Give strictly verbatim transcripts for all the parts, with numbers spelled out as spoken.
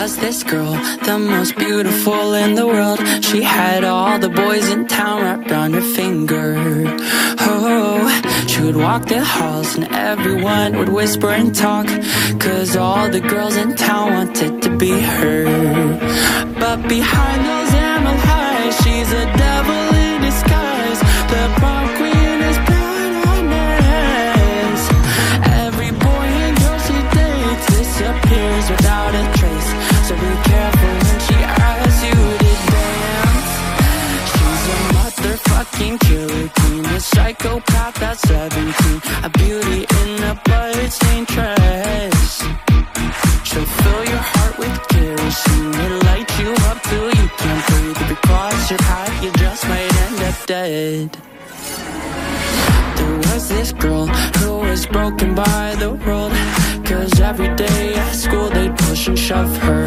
was this girl, the most beautiful in the world. She had all the boys in town wrapped around her finger. Oh, she would walk the halls and everyone would whisper and talk, 'cause all the girls in town wanted to be her. But behind those emerald eyes, she's a devil in disguise. The prom queen is proud on her. Every boy and girl she dates disappears without a trace. So be careful when she asks you to dance. She's a motherfucking killer queen, a psychopath at seventeen, a beauty in a bloodstained dress. She'll fill your heart with kerosene and light you up till you can't breathe. If you cross your path, you just might end up dead. There was this girl who was broken by the world, 'cause every day at school they'd push and shove her.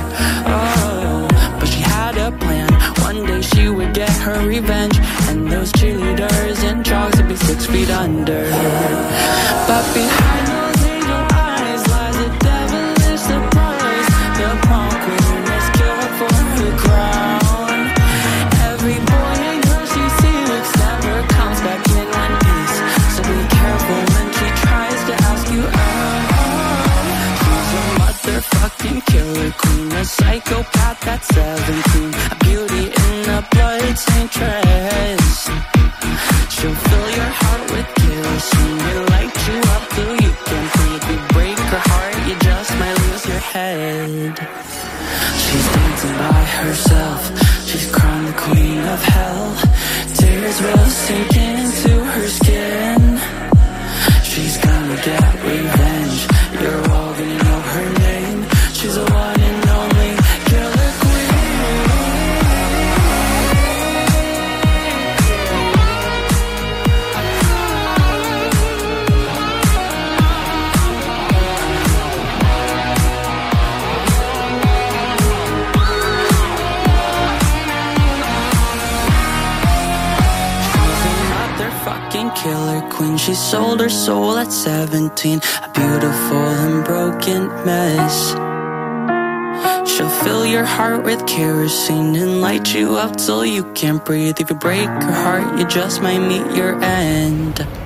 Oh, but she had a plan. One day she would get her revenge, and those cheerleaders and jogs would be six feet under. But behind those angel eyes lies a devilish surprise. The prom queen is killed for her crown. Every boy and girl she seeks never comes back in one piece. So be careful when she tries to ask you out. She's a motherfucking killer queen, a psychopath at seventeen, a beauty in a bloodstained dress. She'll fill your heart with kerosene and light you up till you can't breathe. You break her heart, you just might lose your head. She's dancing by herself, she's crowned the queen of hell. Tears will sink into her skin. She's gonna get revenge, you're all gonna know her name. She's the one and only killer queen. Killer queen, she sold her soul at seventeen, a beautiful and broken mess. She'll fill your heart with kerosene and light you up till you can't breathe. If you break her heart, you just might meet your end.